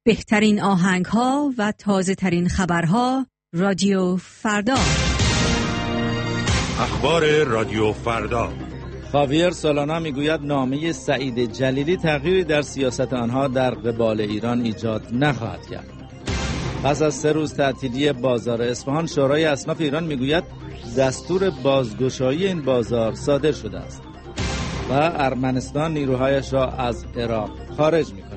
بهترین آهنگ‌ها و تازه‌ترین خبرها رادیو فردا. اخبار رادیو فردا. خاویر سولانا میگوید نامه سعید جلیلی تغییری در سیاست آنها در قبال ایران ایجاد نخواهد کرد. پس از 3 روز تعطیلی بازار اصفهان، شورای اصناف ایران میگوید دستور بازگشایی این بازار صادر شده است و ارمنستان نیروهایش را از عراق خارج می‌کند.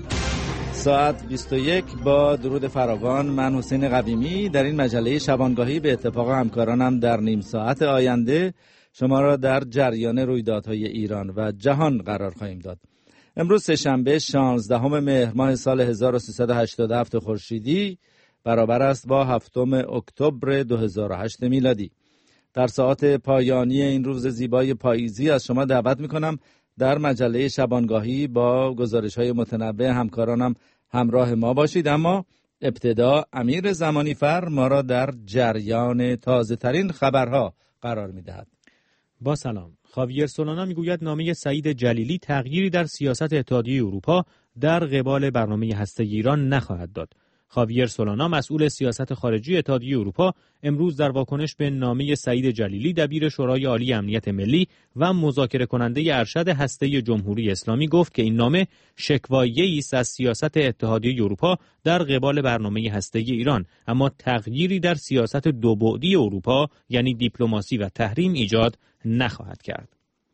ساعت 21 با درود فراوان، من حسین قویمی در این مجله شبانگاهی به اتفاق همکارانم در نیم ساعت آینده شما را در جریان رویدادهای ایران و جهان قرار خواهیم داد. امروز سه‌شنبه 16 مهر ماه سال 1387 خورشیدی برابر است با 7 اکتبر 2008 میلادی. در ساعت پایانی این روز زیبای پاییزی از شما دعوت می‌کنم در مجله شبانگاهی با گزارش‌های متنوع همکارانم همراه ما باشید. اما ابتدا امیر زمانیفر ما را در جریان تازه‌ترین خبرها قرار می‌دهد. با سلام. خاویر سولانا میگوید نامه سعید جلیلی تغییری در سیاست اتحادیه اروپا در قبال برنامه هسته‌ای ایران نخواهد داد. خاویر سولانا مسئول سیاست خارجی اتحادیه اروپا امروز در واکنش به نامه سعید جلیلی دبیر شورای عالی امنیت ملی و مذاکره کننده ارشد هسته‌ای جمهوری اسلامی گفت که این نامه شکوایه‌ای است از سیاست اتحادیه اروپا در قبال برنامه هسته‌ای ایران، اما تغییری در سیاست دوبعدی اروپا یعنی دیپلماسی و تحریم ایجاد نخواهد کرد.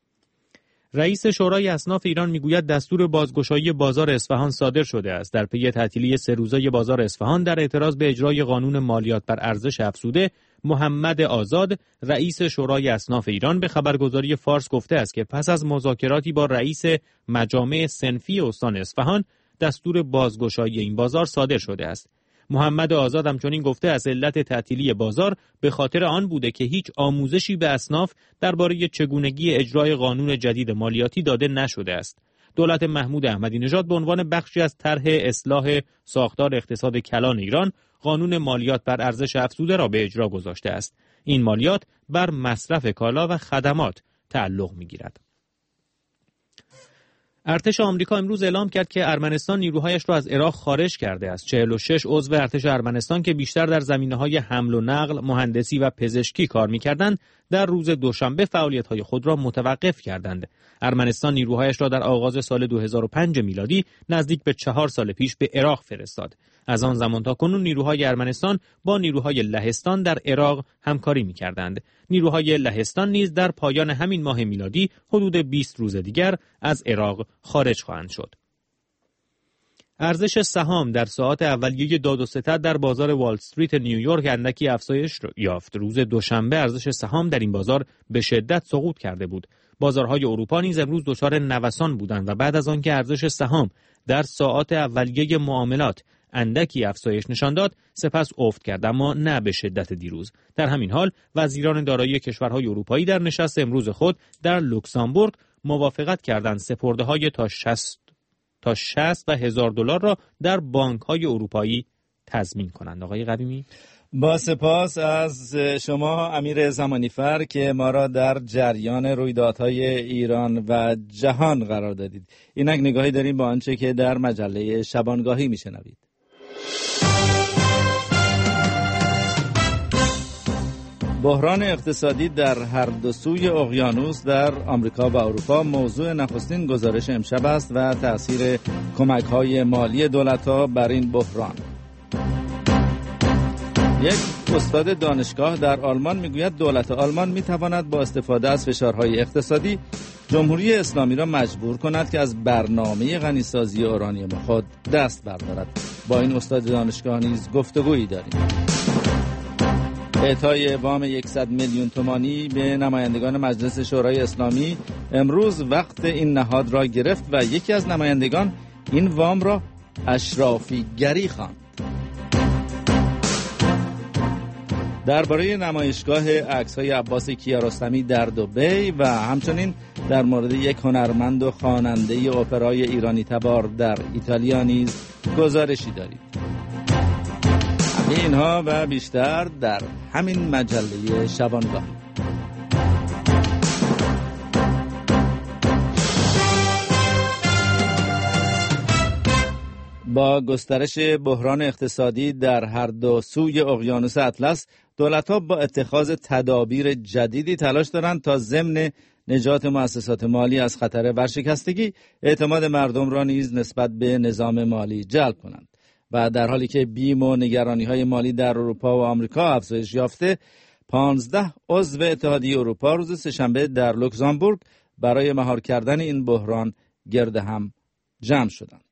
رئیس شورای اصناف ایران میگوید دستور بازگشایی بازار اصفهان صادر شده است. در پی تعطیلی 3 روزه بازار اصفهان در اعتراض به اجرای قانون مالیات بر ارزش افزوده، محمد آزاد رئیس شورای اصناف ایران به خبرگزاری فارس گفته است که پس از مذاکراتی با رئیس مجامع صنفی استان اصفهان دستور بازگشایی این بازار صادر شده است. محمد آزاد همچنین گفته از علت تعطیلی بازار به خاطر آن بوده که هیچ آموزشی به اصناف درباره چگونگی اجرای قانون جدید مالیاتی داده نشده است. دولت محمود احمدی نژاد به عنوان بخشی از طرح اصلاح ساختار اقتصاد کلان ایران قانون مالیات بر ارزش افزوده را به اجرا گذاشته است. این مالیات بر مصرف کالا و خدمات تعلق می‌گیرد. ارتش آمریکا امروز اعلام کرد که ارمنستان نیروهایش را از عراق خارج کرده است. 46 عضو ارتش ارمنستان که بیشتر در زمینه‌های حمل و نقل، مهندسی و پزشکی کار می‌کردند، در روز دوشنبه فعالیت‌های خود را متوقف کردند. ارمنستان نیروهایش را در آغاز سال 2005 میلادی نزدیک به 4 سال پیش به عراق فرستاد. از آن زمان تا کنون نیروهای ارمنستان با نیروهای لهستان در عراق همکاری می‌کردند. نیروهای لهستان نیز در پایان همین ماه میلادی حدود 20 روز دیگر از عراق خارج خواهند شد. ارزش سهام در ساعات اولیه داد و ستد در بازار وال استریت نیویورک اندکی افزایش یافت. روز دوشنبه ارزش سهام در این بازار به شدت سقوط کرده بود. بازارهای اروپا نیز امروز دچار نوسان بودند و بعد از آنکه ارزش سهام در ساعات اولیه معاملات اندکی افزایش نشان داد، سپس افت کرد، اما نه به شدت دیروز. در همین حال وزیران دارایی کشورهای اروپایی در نشست امروز خود در لوکزامبورگ موافقت کردند سپرده‌های تا 60 و $1000 را در بانک‌های اروپایی تضمین کنند. آقای قویمی، با سپاس از شما امیر زمانیفر که ما را در جریان رویدادهای ایران و جهان قرار دادید. اینک نگاهی داریم با آنچه که در مجله شبانگاهی میشنوید. بحران اقتصادی در هر دو سوی اقیانوس در آمریکا و اروپا موضوع نخستین گزارش امشب است و تأثیر کمک‌های مالی دولت‌ها بر این بحران. یک استاد دانشگاه در آلمان میگوید دولت آلمان میتواند با استفاده از فشارهای اقتصادی جمهوری اسلامی را مجبور کند که از برنامه غنیسازی اورانیوم خود دست بردارد. با این استاد دانشگاه نیز گفتگویی داریم. اعطای وام 100 میلیون تومانی به نمایندگان مجلس شورای اسلامی امروز وقت این نهاد را گرفت و یکی از نمایندگان این وام را اشرافی گری خواند. درباره نمایشگاه عکس‌های عباس کیارستمی در دبی و همچنین در مورد یک هنرمند و خواننده اپرای ایرانی تبار در ایتالیا نیز گزارشی دارید. اینها و بیشتر در همین مجله شبانگاه. با گسترش بحران اقتصادی در هر دو سوی اقیانوس اطلس، دولت‌ها با اتخاذ تدابیر جدیدی تلاش دارند تا ضمن نجات مؤسسات مالی از خطر ورشکستگی، اعتماد مردم را نیز نسبت به نظام مالی جلب کنند. و در حالی که بیم و نگرانی‌های مالی در اروپا و آمریکا افزایش یافته، 15 عضو اتحادیه اروپا روز سه‌شنبه در لوکزامبورگ برای مهار کردن این بحران گرد هم جمع شدند.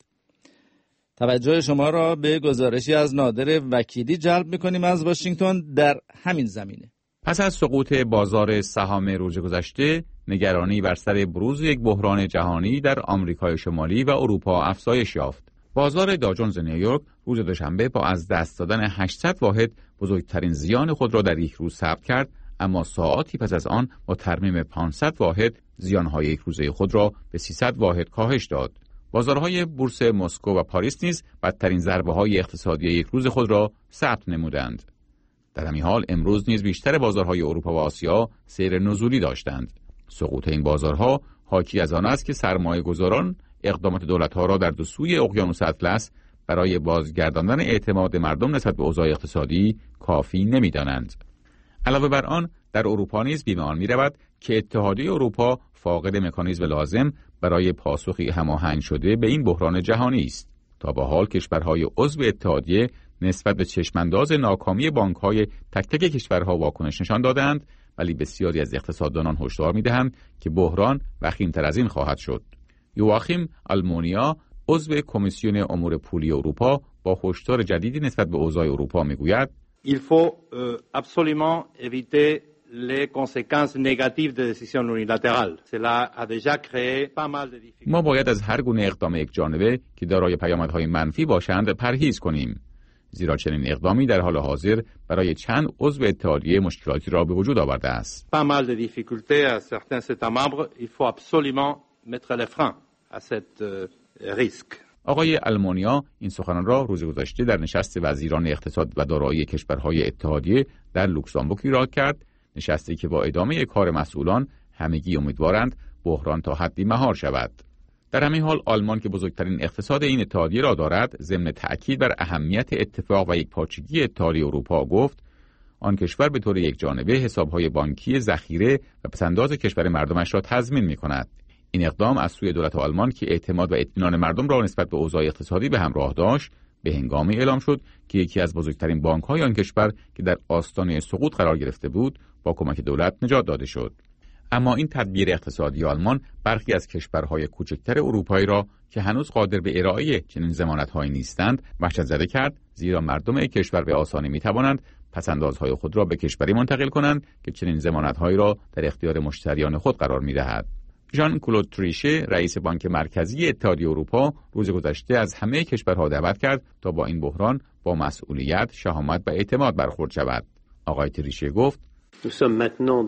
توجه شما را به گزارشی از نادر وکیلی جلب می‌کنیم از واشنگتن در همین زمینه. پس از سقوط بازار سهام روز گذشته، نگرانی بر سر بروز یک بحران جهانی در آمریکای شمالی و اروپا افزایش یافت. بازار داو جونز نیویورک روز دوشنبه با از دست دادن 800 واحد بزرگترین زیان خود را در یک روز ثبت کرد، اما ساعاتی پس از آن با ترمیم 500 واحد زیانهای یک روزه خود را به 300 واحد کاهش داد. بازارهای بورس مسکو و پاریس نیز بدترین ضربه‌های اقتصادی یک روز خود را ثبت نمودند. در همین حال امروز نیز بیشتر بازارهای اروپا و آسیا سیر نزولی داشتند. سقوط این بازارها حاکی از آن است که سرمایه‌گذاران اقدامات دولت‌ها را در دو سوی اقیانوس اطلس برای بازگرداندن اعتماد مردم نسبت به اوضاع اقتصادی کافی نمی‌دانند. علاوه بر آن، در اروپا نیز بیم آن می‌رود که اتحادیه اروپا فاقد مکانیزم لازم برای پاسخی هماهنگ شده به این بحران جهانی است. تا به حال کشورهای عضو اتحادیه نسبت به چشمانداز ناکامی بانک‌های تک تک کشورها واکنش نشان دادند، ولی بسیاری از اقتصاددانان هشدار می‌دهند که بحران وخیم‌تر از این خواهد شد. یواخیم آلمونیا، عضو کمیسیون امور پولی اروپا، با هشدار جدیدی نسبت به اوضاع اروپا می‌گوید: Il faut absolument éviter les conséquences négatives des décisions unilatérales. Cela a déjà créé pas mal de difficultés. ما باید از هر گونه اقدام یکجانبه که دارای پیامدهای منفی باشند پرهیز کنیم، زیرا چنین اقدامی در حال حاضر برای چند عضو اتحادیه مشکلاتی را به وجود آورده است. Pas mal de difficultés à certains États membres. Il faut absolument mettre les freins à cet risque. آقای آلمونیا این سخنان را روز گذشته در نشست وزیران اقتصاد و دارایی کشورهای اتحادیه در لوکزامبورگ ایراد کرد، نشستی که با ادامه کار مسئولان همگی امیدوارند بحران تا حدی مهار شود. در همین حال آلمان که بزرگترین اقتصاد این اتحادیه را دارد، ضمن تأکید بر اهمیت اتفاق و یکپارچگی اتحادیه اروپا گفت آن کشور به طور یکجانبه حسابهای بانکی ذخیره و پس‌انداز کشور مردمش را تضمین می‌کند. این اقدام از سوی دولت آلمان که اعتماد و اطمینان مردم را نسبت به اوضاع اقتصادی به همراه داشت، به هنگامی اعلام شد که یکی از بزرگترین بانک‌های آن کشور که در آستانه سقوط قرار گرفته بود، با کمک دولت نجات داده شد. اما این تدبیر اقتصادی آلمان برخی از کشورهای کوچکتر اروپایی را که هنوز قادر به ارائه چنین ضمانت‌هایی نیستند، وحشت‌زده کرد، زیرا مردم کشور به آسانی می‌توانند پس‌اندازهای خود را به کشوری منتقل کنند که چنین ضمانت‌هایی را در اختیار مشتریان خود قرار می‌دهد. ژان کلود تریشه، رئیس بانک مرکزی اتحادیه اروپا، روز گذشته از همه کشورها دعوت کرد تا با این بحران با مسئولیت، شهامت و اعتماد برخورد شود. آقای تریشه گفت: Nous sommes maintenant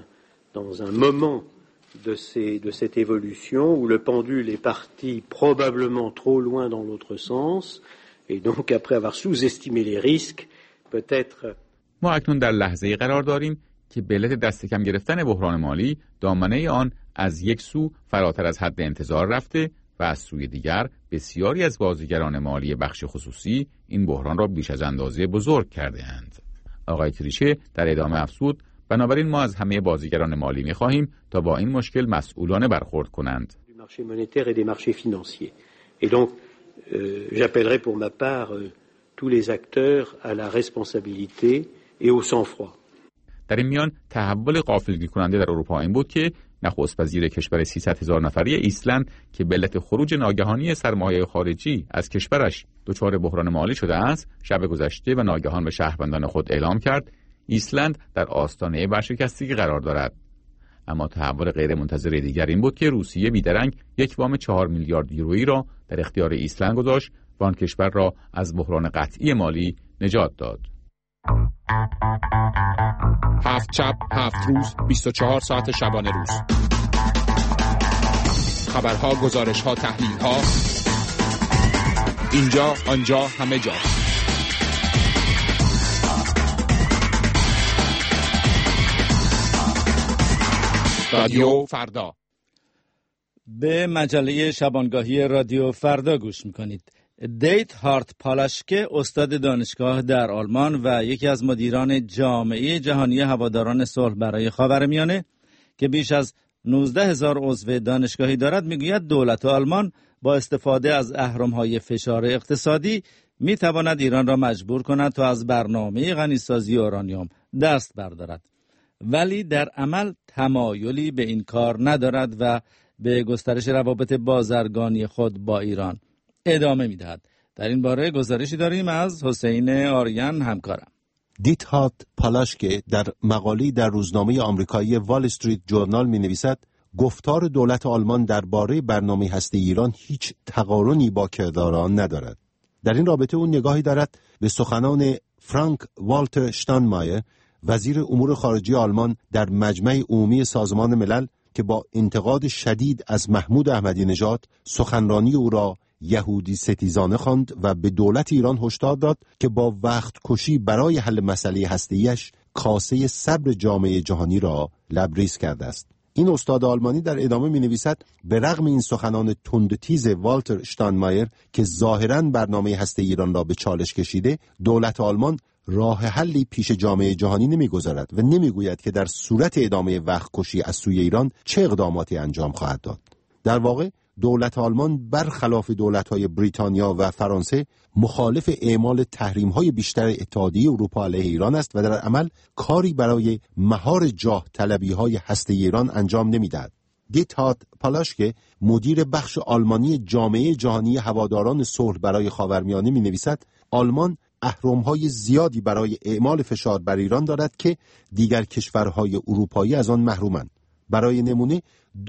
dans un moment de cette évolution où le pendule est parti probablement trop loin dans l'autre sens et donc après avoir sous-estimé les risques peut-être. ما اکنون در لحظه‌ای قرار داریم که به علت دست کم گرفتن بحران مالی دامنه آن از یک سو فراتر از حد انتظار رفته و از سوی دیگر بسیاری از بازیگران مالی بخش خصوصی این بحران را بیش از اندازه بزرگ کرده اند. آقای تریشه در ادامه افزود: بنابراین ما از همه بازیگران مالی می‌خواهیم تا با این مشکل مسئولانه برخورد کنند. Et donc j'appellerai pour ma part tous les acteurs à la responsabilité et au sang-froid. در این میان تحول غافلگیر کننده در اروپا این بود که نخست وزیر کشور 300,000 نفری ایسلند که به علت خروج ناگهانی سرمایه خارجی از کشورش دچار بحران مالی شده است، شب گذشته و ناگهان به شهروندان خود اعلام کرد ایسلند در آستانه ورشکستگی قرار دارد. اما تحول غیرمنتظره دیگر این بود که روسیه بیدرنگ یک وام 4 میلیارد یورویی را در اختیار ایسلند گذاشت و آن کشور را از بحران قطعی مالی نجات داد. 7 شب 7 روز 24 ساعت شبانه روز. خبرها، گزارش‌ها، تحلیل‌ها، اینجا آنجا همه جا. رادیو فردا. به مجله شبانگاهی رادیو فردا گوش میکنید. دیت هارت پالاشکه استاد دانشگاه در آلمان و یکی از مدیران جامعه جهانی هواداران صلح برای خاورمیانه که بیش از 19,000 عضو دانشگاهی دارد میگوید دولت آلمان با استفاده از اهرم‌های فشار اقتصادی میتواند ایران را مجبور کند تا از برنامه غنیسازی اورانیوم دست بردارد، ولی در عمل تمایلی به این کار ندارد و به گسترش روابط بازرگانی خود با ایران ادامه میدهد. در این باره گزارشی داریم از حسین آریان همکارم. دیت هارت پالاشکه در مقاله‌ای در روزنامه آمریکایی وال استریت جورنال می‌نویسد گفتار دولت آلمان درباره برنامه هسته ایران هیچ تقارنی با کردار آن ندارد. در این رابطه او نگاهی دارد به سخنان فرانک والتر شتاینمایر، وزیر امور خارجه آلمان در مجمع عمومی سازمان ملل که با انتقاد شدید از محمود احمدی نژاد سخنرانی او را یهودی ستیزانه خواند و به دولت ایران هشدار داد که با وقت کشی برای حل مسئله هسته‌ایش کاسه صبر جامعه جهانی را لبریز کرده است. این استاد آلمانی در ادامه می نویسد به رغم این سخنان تندتیز والتر شتاینمایر که ظاهراً برنامه هسته ایران را به چالش کشیده، دولت آلمان راه حلی پیش جامعه جهانی نمیگذارد و نمیگوید که در صورت ادامه وقت کشی از سوی ایران چه اقداماتی انجام خواهد داد. در واقع دولت آلمان برخلاف دولت‌های بریتانیا و فرانسه مخالف اعمال تحریم‌های بیشتر اتحادیه اروپا علیه ایران است و در عمل کاری برای مهار جاه طلبی‌های هسته ایران انجام نمی‌دهد. دیت هارت پالاشکه مدیر بخش آلمانی جامعه جهانی هواداران صلح برای خاورمیانه می‌نویسد آلمان اهرم‌های زیادی برای اعمال فشار بر ایران دارد که دیگر کشورهای اروپایی از آن محرومند. برای نمونه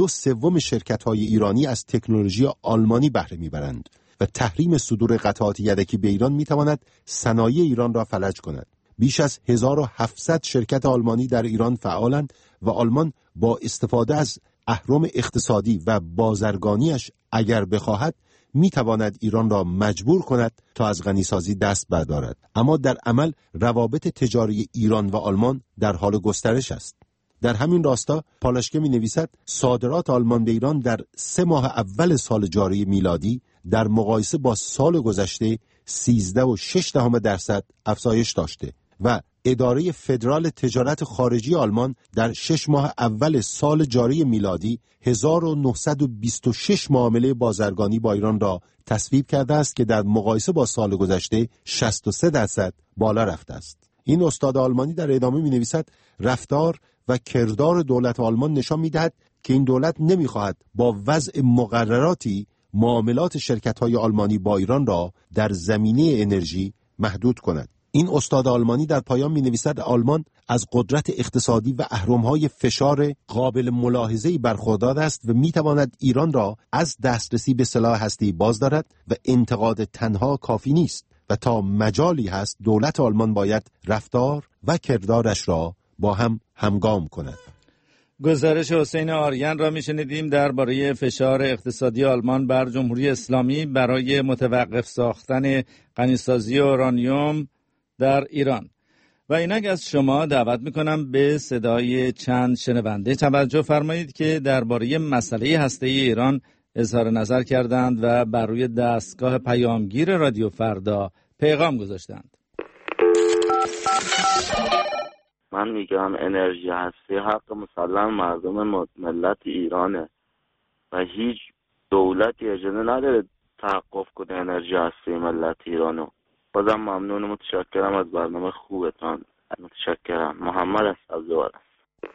2/3 شرکت‌های ایرانی از تکنولوژی آلمانی بهره می‌برند و تحریم صدور قطعات یدکی به ایران می‌تواند صنایع ایران را فلج کند. بیش از 1700 شرکت آلمانی در ایران فعالند و آلمان با استفاده از اهرم اقتصادی و بازرگانیش اگر بخواهد می‌تواند ایران را مجبور کند تا از غنیسازی دست بردارد. اما در عمل روابط تجاری ایران و آلمان در حال گسترش است. در همین راستا پالاشکه می نویسد صادرات آلمان به ایران در 3 ماه اول سال جاری میلادی در مقایسه با سال گذشته 13.6% افزایش داشته و اداره فدرال تجارت خارجی آلمان در 6 ماه اول سال جاری میلادی 1926 معامله بازرگانی با ایران را تصویب کرده است که در مقایسه با سال گذشته 63% بالا رفته است. این استاد آلمانی در ادامه می نویسد رفتار و کردار دولت آلمان نشان می‌دهد که این دولت نمی‌خواهد با وضع مقرراتی معاملات شرکت‌های آلمانی با ایران را در زمینه انرژی محدود کند. این استاد آلمانی در پایان می‌نویسد آلمان از قدرت اقتصادی و اهرم‌های فشار قابل ملاحظه‌ای برخوردار است و می‌تواند ایران را از دسترسی به سلاح هسته‌ای باز دارد و انتقاد تنها کافی نیست و تا مجالی هست دولت آلمان باید رفتار و کردارش را با هم همگام کند. گزارش حسین آریان را میشنیدیم درباره فشار اقتصادی آلمان بر جمهوری اسلامی برای متوقف ساختن غنیسازی اورانیوم در ایران. و اینک از شما دعوت میکنم به صدای چند شنونده توجه فرمایید که درباره مسئله هسته‌ای ایران اظهار نظر کردند و بر روی دستگاه پیامگیر رادیو فردا پیغام گذاشتند. من میگم انرژی هستی حق مسلم مردم ملت ایرانه و هیچ دولتی اجازه نداره توقف کنه انرژی هستی ملت ایرانو. بازم ممنون و متشکرم از برنامه خوبتان. متشکرم. محمد از سبزوار است.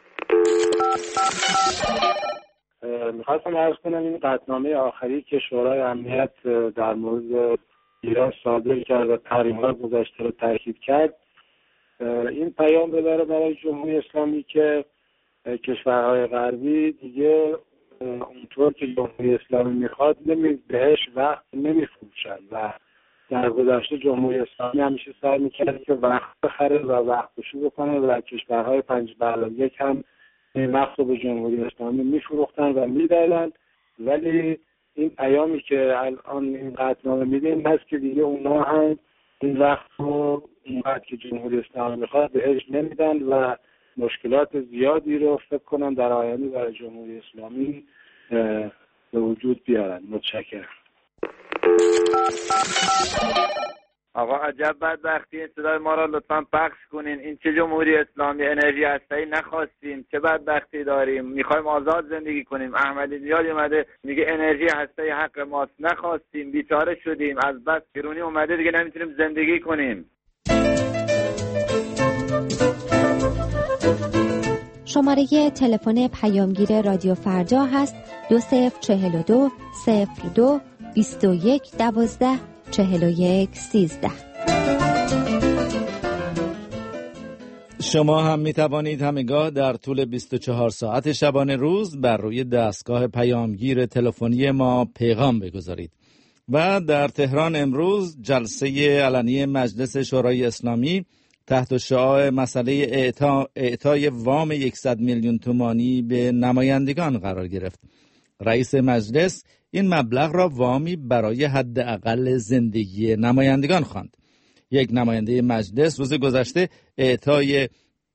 میخواستم عرض کنم این قطعنامه آخری که شورای امنیت در مورد ایران صادر کرد و تحریم‌های گذشته رو تاکید کرد، این پیام ببره برای جمهوری اسلامی که کشورهای غربی دیگه اونطور که جمهوری اسلامی میخواد بهش وقت نمیفروشن و در گذشته جمهوری اسلامی همیشه سعی میکرد که وقت بخره و وقت کشی بکنه و کشورهای 5+1 هم این وقت رو به جمهوری اسلامی میفروختن و میدادن، ولی این پیامی که الان این قطعنامه میده این هست که دیگه اونا هم این وقت رو اینقدر که جمهوری اسلامی میخواد بهش نمیدن و مشکلات زیادی رو فکر کنم در آینده برای جمهوری اسلامی به وجود بیارن. متشکرم. آقا عجب بدبختی، این صدای ما را لطفاً پخش کنین. این چه جمهوری اسلامی؟ انرژی هسته‌ای نخواستیم، چه بدبختی داریم، میخوایم آزاد زندگی کنیم. احمدی نژاد اومده میگه انرژی هسته‌ای حق ماست، نخواستیم، بیچاره شدیم، از بس گرونی اومده دیگه نمیتونیم زندگی کنیم. شماره تلفن پیامگیر رادیو فردا هست 2042 02 21 12 41 13. شما هم می توانید همگاه در طول 24 ساعت شبانه روز بر روی دستگاه پیامگیر تلفنی ما پیغام بگذارید. و در تهران امروز جلسه علنی مجلس شورای اسلامی تحت شعاع مسئله اعطای وام 100 میلیون تومانی به نمایندگان قرار گرفت. رئیس مجلس این مبلغ را وامی برای حداقل زندگی نمایندگان خواند. یک نماینده مجلس روز گذشته اعطای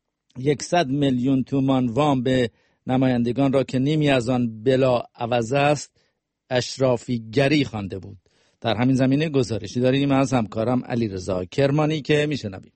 100 میلیون تومان وام به نمایندگان را که نیمی از آن بلا عوض است اشرافیگری خوانده بود. در همین زمینه گزارشی داریم از همکارم علیرضا کرمانی که میشنویم.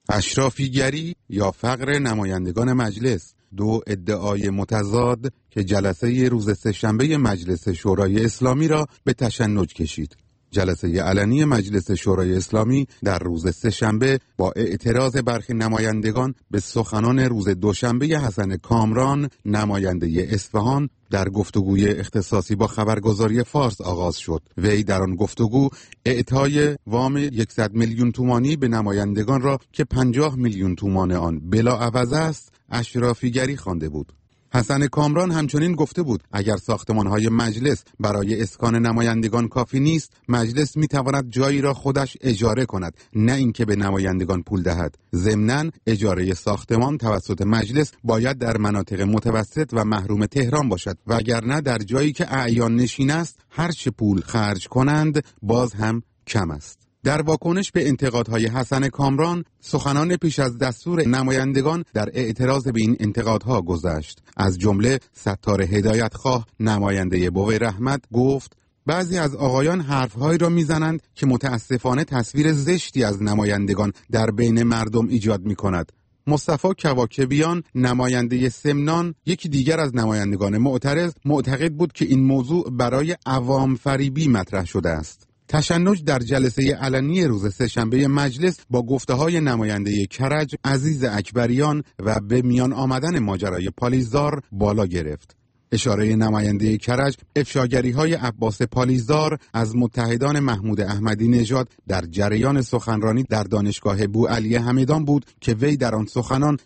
اشرافیگری یا فقر نمایندگان مجلس، دو ادعای متضاد که جلسه روز سه‌شنبه مجلس شورای اسلامی را به تشنج کشید. جلسه علنی مجلس شورای اسلامی در روز سه‌شنبه با اعتراض برخی نمایندگان به سخنان روز دوشنبه حسن کامران نماینده اصفهان در گفتگوی اختصاصی با خبرگزاری فارس آغاز شد. وی در آن گفتگو اعطای وام 100 میلیون تومانی به نمایندگان را که 50 میلیون تومان آن بلا عوض است اشرافیگری خوانده بود. حسن کامران همچنین گفته بود اگر ساختمان‌های مجلس برای اسکان نمایندگان کافی نیست، مجلس می‌تواند جایی را خودش اجاره کند، نه اینکه به نمایندگان پول دهد. ضمناً اجاره ساختمان توسط مجلس باید در مناطق متوسط و محروم تهران باشد، وگرنه در جایی که اعیان نشین است هر چه پول خرج کنند باز هم کم است. در واکنش به انتقادهای حسن کامران، سخنان پیش از دستور نمایندگان در اعتراض به این انتقادها گذشت. از جمله ستار هدایتخواه نماینده بوی رحمت گفت بعضی از آقایان حرفهایی را میزنند که متاسفانه تصویر زشتی از نمایندگان در بین مردم ایجاد می کند. مصطفی کواکبیان نماینده سمنان، یکی دیگر از نمایندگان معترض، معتقد بود که این موضوع برای عوام فریبی مطرح شده است. تشنج در جلسه علنی روز سه‌شنبه مجلس با گفته‌های نماینده کرج عزیز اکبریان و به میان آمدن ماجرای پالیزدار بالا گرفت. اشاره نماینده کرج افشاگری‌های عباس پالیزدار از متحدان محمود احمدی نژاد در جریان سخنرانی در دانشگاه بوعلی همدان بود که وی در آن سخنان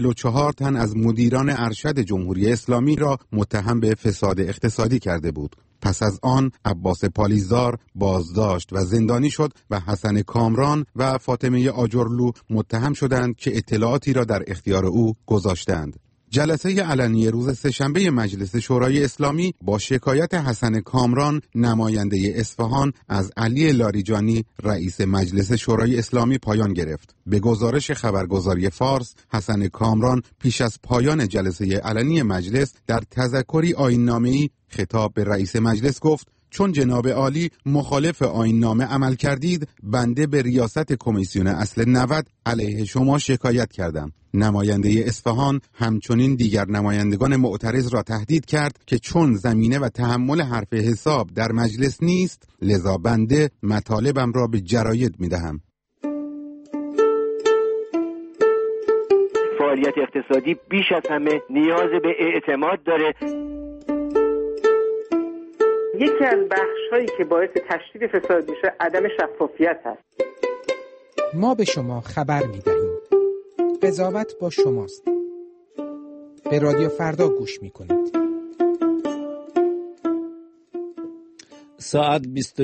44 تن از مدیران ارشد جمهوری اسلامی را متهم به فساد اقتصادی کرده بود. پس از آن عباس پالیزدار بازداشت و زندانی شد و حسن کامران و فاطمه آجرلو متهم شدند که اطلاعاتی را در اختیار او گذاشتند. جلسه علنی روز سه‌شنبه مجلس شورای اسلامی با شکایت حسن کامران نماینده اصفهان از علی لاریجانی رئیس مجلس شورای اسلامی پایان گرفت. به گزارش خبرگزاری فارس، حسن کامران پیش از پایان جلسه علنی مجلس در تذکری آیین‌نامه‌ای خطاب به رئیس مجلس گفت چون جناب عالی مخالف آیین‌نامه عمل کردید، بنده به ریاست کمیسیون اصل 90 علیه شما شکایت کردم. نماینده اصفهان همچنین دیگر نمایندگان معترض را تهدید کرد که چون زمینه و تحمل حرف حساب در مجلس نیست، لذا بنده مطالبم را به جراید می‌دهم. فعالیت اقتصادی بیش از همه نیاز به اعتماد داره. یکی از بخش‌هایی که باعث تشدید فساد میشه عدم شفافیت هست. ما به شما خبر می‌دهیم. قضاوت با شماست. به رادیو فردا گوش می‌کنید. ساعت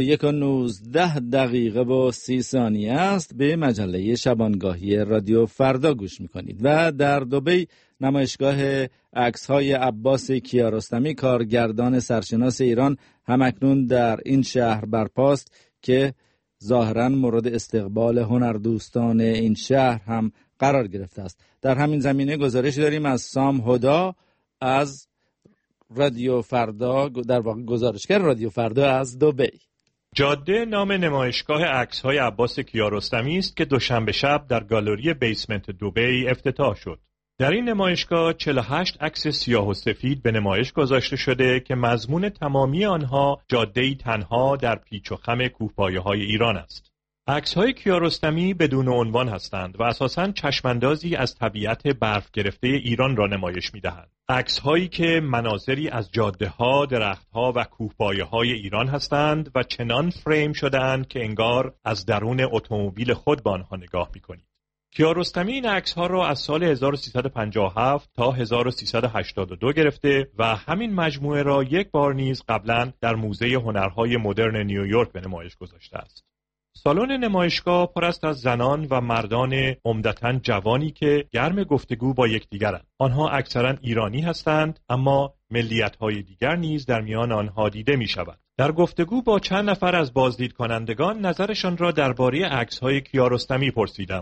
21:19 و 30 ثانیه است. به مجله شبانگاهی رادیو فردا گوش می‌کنید و در دبی نمایشگاه عکس‌های عباس کیارستمی کارگردان سرشناس ایران همکنون در این شهر برپاست که ظاهراً مورد استقبال هنردوستان این شهر هم قرار گرفته است. در همین زمینه گزارشی داریم از سام هدا از رادیو فردا، در واقع گزارشگر رادیو فردا از دبی. جاده نام نمایشگاه عکس‌های عباس کیارستمی است که دوشنبه شب در گالری بیسمنت دبی افتتاح شد. در این نمایشگاه 48 عکس سیاه و سفید به نمایش گذاشته شده که مضمون تمامی آنها جاده‌ای تنها در پیچ و خم کوهپایه‌های ایران است. عکس‌های کیارستمی بدون عنوان هستند و اساساً چشماندازی از طبیعت برف گرفته ایران را نمایش می‌دهند. عکس‌هایی که مناظری از جاده‌ها، درخت‌ها و کوهپایه‌های ایران هستند و چنان فریم شده‌اند که انگار از درون اتومبیل خود به آنها نگاه می‌کنید. کیارستمی این عکس‌ها را از سال 1357 تا 1382 گرفته و همین مجموعه را یک بار نیز قبلاً در موزه هنرهای مدرن نیویورک به نمایش گذاشته است. سالن نمایشگاه پر است از زنان و مردان عمدتاً جوانی که گرم گفتگو با یکدیگرند. آنها اکثراً ایرانی هستند، اما ملیت‌های دیگر نیز در میان آنها دیده می‌شود. در گفتگو با چند نفر از بازدید کنندگان نظرشان را درباره عکس‌های کیارستمی پرسیدم.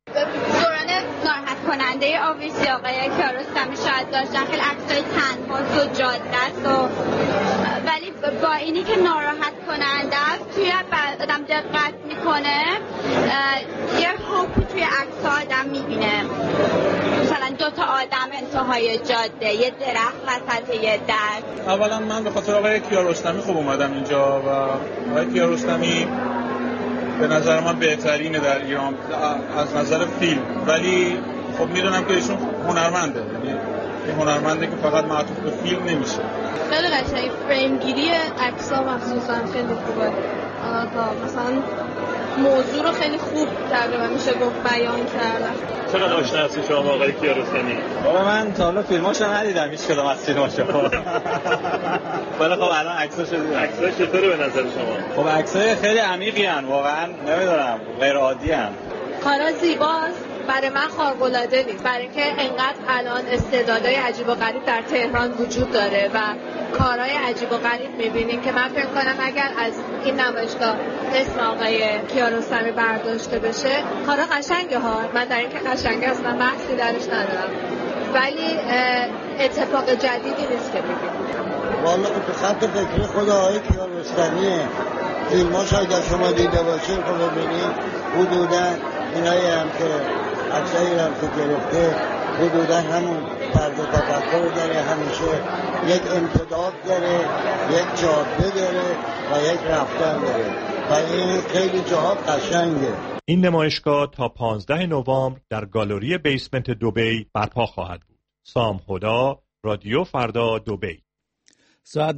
کننده آویسی آقای کیارستمی شاید داشتن، خیلی عکسای تنها و جاده است ولی با اینی که ناراحت کننده است توی آدم دقت میکنه یه خوبی توی عکس آدم میبینه، مثلا 2 تا آدم انتهای جاده، یه درخت وسط یه در. اولا من به خاطر آقای کیارستمی خوب اومدم اینجا و آقای کیارستمی به نظر من بهترینه در ایران از نظر فیلم، ولی خب میدونم که ایشون هنرمنده، یعنی این هنرمنده که فقط معطوف به فیلم نمیشه. خیلی قشنگه، فریم گیری عکس‌ها مخصوصا خیلی خوبه. مثلا موضوع رو خیلی خوب تقریبا میشه گفت بیان کردن. چقدر آشنا هستی شما آقای کیارستمی؟ بابا من تا حالا فیلماشو ندیدم، هیچ کدوم از فیلماشو. ولی خب الان عکساشو دیدم. عکساش چطوره به نظر شما؟ خب عکسای خیلی عمیقی ان، واقعا نمیدونم، غیر عادی ان. کارا زیباست، برای من خارق‌العاده نیست، برای اینکه انقدر الان استعدادهای عجیب و غریب در تهران وجود داره و کارهای عجیب و غریب می‌بینیم که من فکر کنم اگر از این نمایشگاه اسم آقای کیارستمی برداشته بشه کارا قشنگه ها، من در اینکه قشنگه اصلا بحثی درش ندارم، ولی اتفاق جدیدی نیست که می‌بینیم. والا به خط فکری خود آقای کیارستمیه، فیلماش اگر شما دیده باشین خب ببینید حدوداً اینایی هم که عکسایی هم که گرفته حدودا همون طرز تفکر داره، همیشه یک امتداد داره، یک جاده داره و یک رفتن داره و این خیلی جاها قشنگه. این نمایشگاه تا 15 نوامبر در گالری بیسمنت دبی برپا خواهد بود. سام هدا، رادیو فردا، دبی. ساعت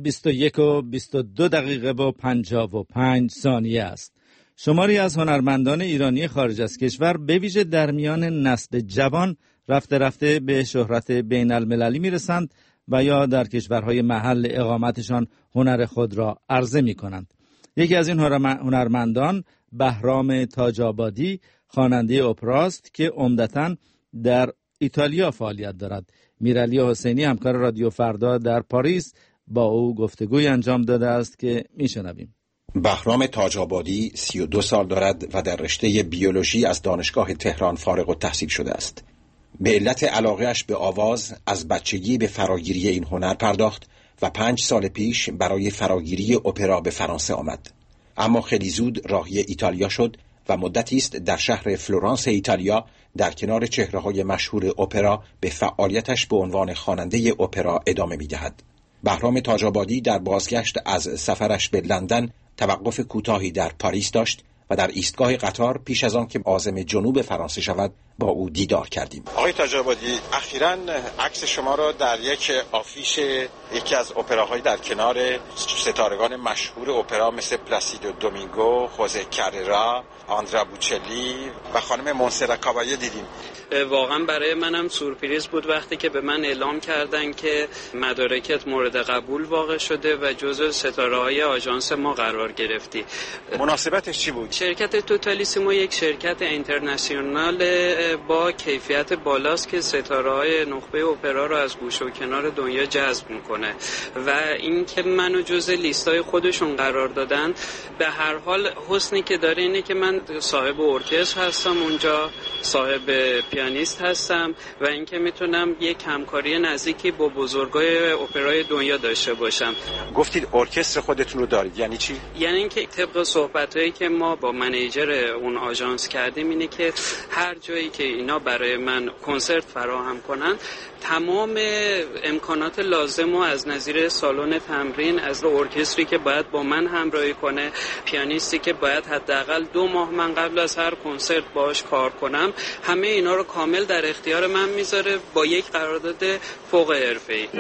21:22 و 55 ثانیه است. شماری از هنرمندان ایرانی خارج از کشور به ویژه در میان نسل جوان رفته رفته به شهرت بین المللی میرسند و یا در کشورهای محل اقامتشان هنر خود را عرضه می کنند. یکی از این هنرمندان بهرام تاج‌آبادی خواننده اپراست که عمدتاً در ایتالیا فعالیت دارد. میرعلی حسینی همکار رادیو فردا در پاریس با او گفتگوی انجام داده است که میشنویم. بهرام تاج‌آبادی 32 سال دارد و در رشته بیولوژی از دانشگاه تهران فارغ التحصیل شده است. به علت علاقه‌اش به آواز از بچگی به فراگیری این هنر پرداخت و 5 سال پیش برای فراگیری اپرا به فرانسه آمد. اما خیلی زود راهی ایتالیا شد و مدتی است در شهر فلورانس ایتالیا در کنار چهره‌های مشهور اپرا به فعالیتش به عنوان خواننده اپرا ادامه می‌دهد. بهرام تاج‌آبادی در بازگشت از سفرش به لندن توقف کوتاهی در پاریس داشت و در ایستگاه قطار پیش از آن که عازم جنوب فرانسه شود با او دیدار کردیم. آقای تاج‌آبادی، اخیراً عکس شما را در یک آفیش یکی از اپراهای در کنار ستارگان مشهور اپرا مثل پلاسیدو دومینگو، خوزه کاررا، آندرا بوچلی و خانم مونسرا کابایه دیدیم. واقعا برای منم سورپرایز بود وقتی که به من اعلام کردن که مدارکت مورد قبول واقع شده و جزو ستاره‌های آژانس ما قرار گرفتی. مناسبتش چی بود؟ شرکت توتالیسیمو یک شرکت اینترنشنال با کیفیت بالاست که ستاره‌های نخبه اپرا رو از گوشه و کنار دنیا جذب میکنه و اینکه منو جزء لیستای خودشون قرار دادن. به هر حال حسنی که داره اینه که من صاحب ارکستر هستم اونجا، صاحب پیانیست هستم و اینکه میتونم یک همکاری نزدیکی با بزرگای اپرای دنیا داشته باشم. گفتید ارکستر خودتون رو دارید، یعنی چی؟ یعنی اینکه طبق صحبتایی که ما با منیجر اون آژانس کردیم اینه که هر جایی که اینا برای من کنسرت فراهم کنن تمام امکانات لازم و از نظیر سالن تمرین، از ارکستری که باید با من همراهی کنه، پیانیستی که باید حداقل 2 ماه من قبل از هر کنسرت باهاش کار کنم، همه اینا رو کامل در اختیار من میذاره با یک قرارداد فوق حرفه‌ای.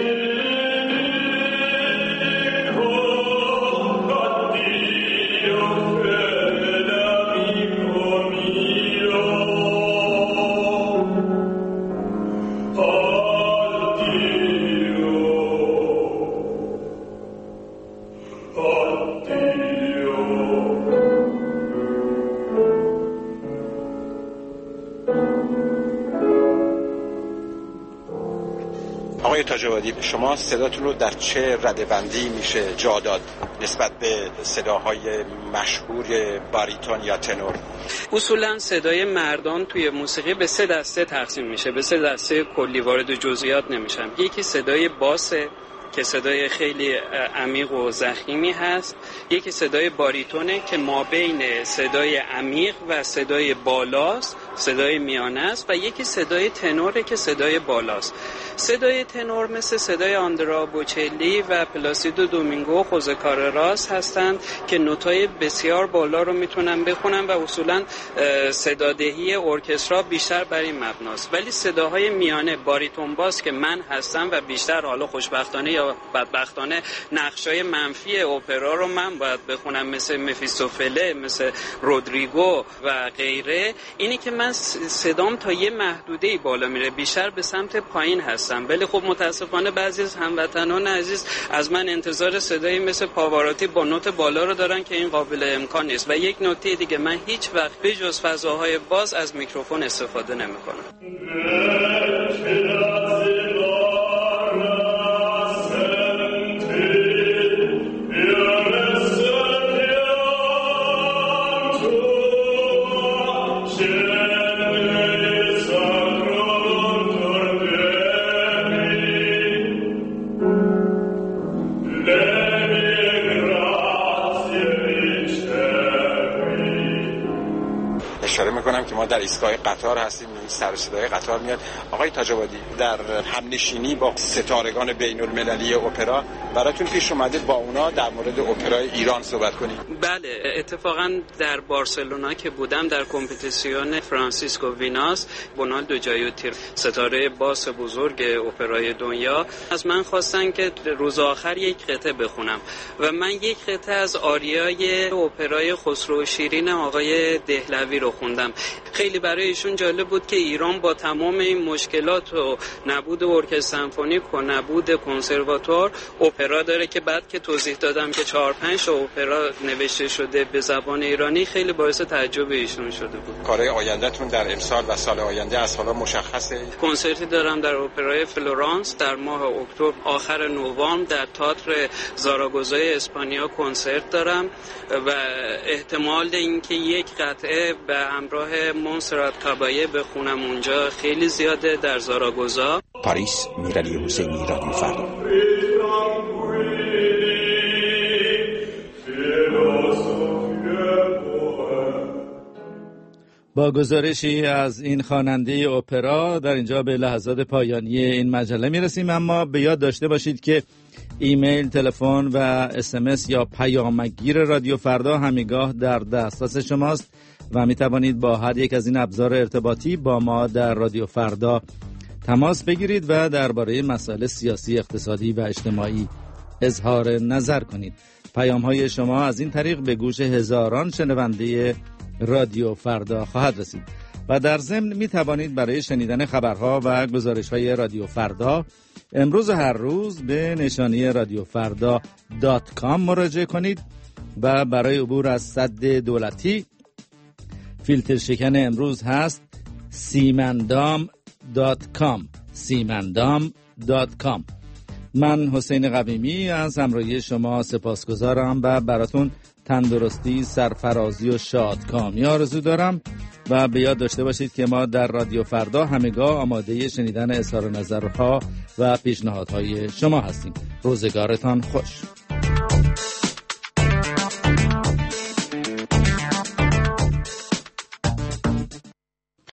آقای تاج‌آبادی، شما صداتون رو در چه رده‌بندی میشه جا داد نسبت به صداهای مشهور باریتون یا تنور؟ اصولا صدای مردان توی موسیقی به 3 دسته تقسیم میشه، به 3 دسته کلی، وارد جزئیات نمیشم. یکی صدای باسه که صدای خیلی عمیق و ضخیمی هست، یکی صدای باریتونه که مابین صدای عمیق و صدای بالاست، صدای میانه است، و یکی صدای تنوره که صدای بالاست. صدای تنور مثل صدای آندرا بوچلی و پلاسیدو دومینگو و خوزه کارراس هستند که نوتای بسیار بالا رو میتونن بخونن و اصولا صدادهی ارکسترا بیشتر بر این مبناست. ولی صداهای میانه، باریتون باس که من هستم و بیشتر حالا خوشبختانه یا بدبختانه نقشای منفی اپرا رو من باید بخونم، مثل مفیستوفله، مثل رودریگو و غیره، اینی که من صدام تا یه محدوده‌ای بالا میره، بیشتر به سمت پایین هستم. ولی خب متاسفانه بعضی از هموطنان عزیز از من انتظار صدایی مثل پاواروتی با نوت بالا رو دارن که این قابل امکان نیست. و یک نکته دیگه، من هیچ وقت به جز فضاهای باز از میکروفون استفاده نمی‌کنم. اشاره میکنم که ما در ایستگاه قطار هستیم، سر صدای قطار میاد. آقای تاج‌آبادی، در همنشینی با ستارگان بین المللی اپرا براتون پیش اومده با اونا در مورد اپرای ایران صحبت کنید؟ بله، اتفاقا در بارسلونا که بودم در کمپتیسیون فرانسیسکو ویناس، رونالدو جایوتی، ستاره باس بزرگ اپرای دنیا، از من خواستن که روز آخر یک قطعه بخونم و من یک قطعه از آریای اپرای خسرو و شیرین آقای دهلوی رو خوندم. خیلی برای ایشون جالب بود که ایران با تمام این مشکلات و نبود ارکستر سمفونیک و نبود کنسرواتوار اپرا داره، که بعد که توضیح دادم که 4-5 تا اپرا نوشته شده به زبان ایرانی، خیلی باعث تعجب ایشون شده بود. کارهای آینده‌تون در امسال و سال آینده از حالا مشخصه؟ کنسرتی دارم در اپرای فلورانس در ماه اکتبر، آخر نوامبر در تئاتر زاراگوزای اسپانیا کنسرت دارم و احتمال اینکه یک قطعه به همراه مونسرات کابایه بخونم اونجا خیلی زیاده در زاراگوزا. پاریس، میرعلی حسینی، رادیو فردا. با گزارشی از این خواننده اپرا در اینجا به لحظات پایانی این مجله میرسیم. اما به یاد داشته باشید که ایمیل، تلفن و اسمس یا پیامگیر رادیو فردا همیگاه در دسترس شماست و می توانید با هر یک از این ابزار ارتباطی با ما در رادیو فردا تماس بگیرید و درباره مسائل سیاسی، اقتصادی و اجتماعی اظهار نظر کنید. پیام‌های شما از این طریق به گوش هزاران شنونده رادیو فردا خواهد رسید و در ضمن می توانید برای شنیدن خبرها و گزارش‌های رادیو فردا امروز و هر روز به نشانی radiofrda.com مراجعه کنید و برای عبور از سد دولتی فیلتر شکن امروز هست simandam.com. من حسین قویمی از همراهی شما سپاسگزارم و براتون تندرستی، سرفرازی و شادکامی آرزو دارم و به یاد داشته باشید که ما در رادیو فردا همگاه آماده شنیدن اظهار نظرها و پیشنهادهای شما هستیم. روزگارتان خوش.